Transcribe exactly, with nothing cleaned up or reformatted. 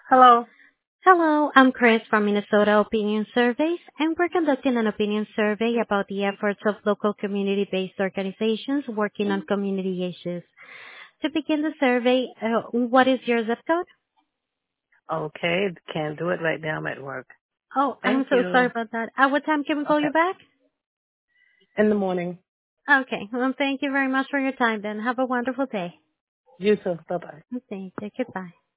Hello. Hello, I'm Chris from Minnesota Opinion Surveys, and we're conducting an opinion survey about the efforts of local community-based organizations working on community issues. To begin the survey, uh, what is your zip code? Okay, can't do it right now. I'm at work. Oh, I'm Thank so sorry you. about that. At what time can we call Okay. you back? In the morning. Okay, well, thank you very much for your time then. Have a wonderful day. You too. Bye bye. Thank you. Goodbye.